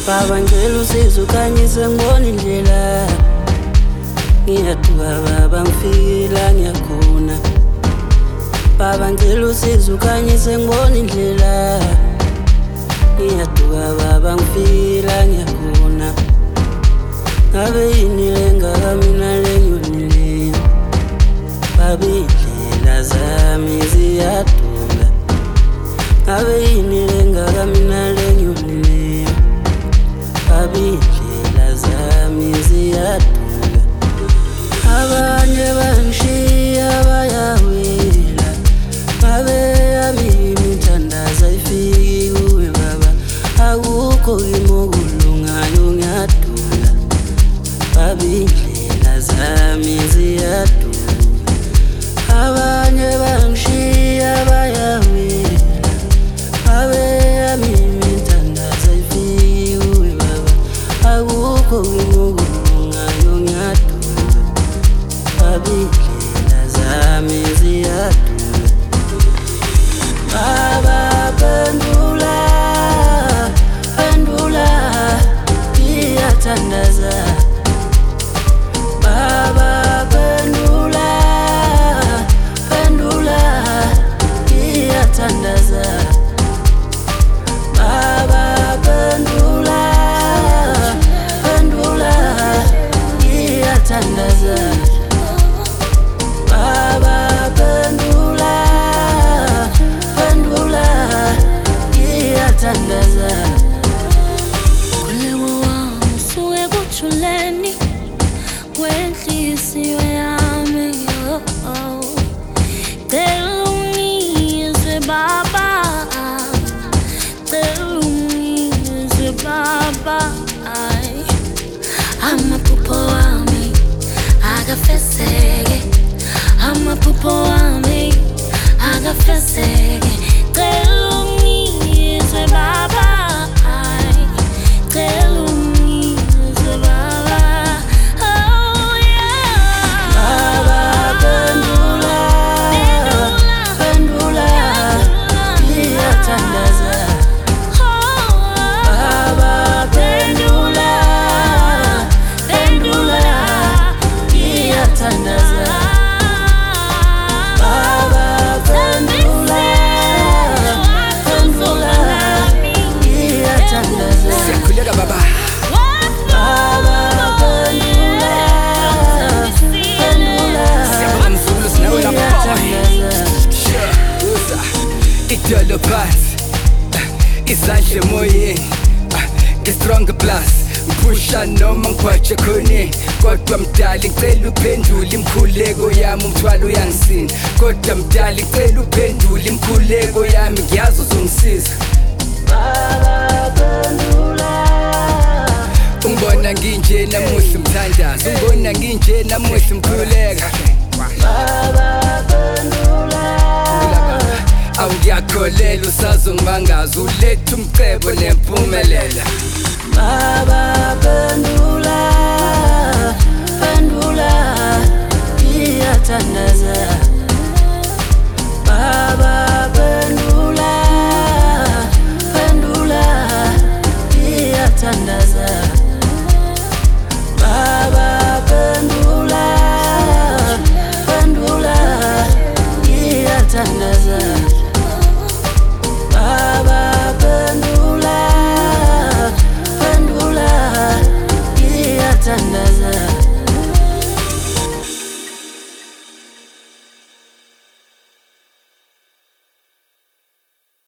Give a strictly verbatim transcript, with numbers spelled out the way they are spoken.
Baba ngicela usizo ukhanyise ngibone indlela. Ngiyaduka baba ngifike la ngiyakhona. Baba ngicela usizo ukhanyise ngibone indlela. Ngiyaduka baba ngifike la ngiyakhona. Ngabe yini lengaka mina lenyonile. Baba indlela zami ziyaduka. Ngabe yini lengaka mina lenyonile. Baba indlela zami ziyaduka. Abanye bangishiya bayawela. Ngabe yami imithandazo ayifiki kuwe baba. Akukho kimi okulungayo ngiyadula. Baba indlela zami ziyaduka. Abanye bangishiya bayawela. Ngabe yami imithandazo ayifiki kuwe baba. Akukho kimi okulungayo ngiyadula. Baba indlela zami ziyaduka. Baba pendula, pendula, ngiyathandaza. Baba pendula, pendula, ngiyathandaza. Baba pendula, pendula, ngiyathandaza. Baba pendula, pendula, ngiyathandaza. Kulewa wami usuke kuthuleni kwenhliziyo yami, oh, oh. Cela ungizwe baba, cela ungizwe baba. Ay, amaphupho wami akafezeke, amaphupho wami akafezeke. Cela ungizwe baba, ay, cela ungizwe baba. Oh yeah. Baba pendula, pendula, ngiyathandaza. Baba pendula, pendula, ngiyathandaza. Baba pendula, pendula, ngiyathandaza. Siyakhuleka baba. Baba pendula, pendula, Siyabonga mzukulu sinawe lapha boy. ngiyathandaza. Uza idolo phansi, izandla emoyeni, nge-strong plus ngipusha noma ngikhwaje khoneni. Kodwa mdali ngicela uphendule imkhuleko yami, umthwalo uyangisinda. Kodwa mdali ngicela uphendule imkhuleko yami, ngiyazi uzongisiza. Baba pendula, Ungibona nginje namuhla umthandazo, ungibona nginje namuhla umkhuleka. Baba pendula, Awu ngiyakholela usazongimangaza, uletha umcebo nempumelela. Baba pendula.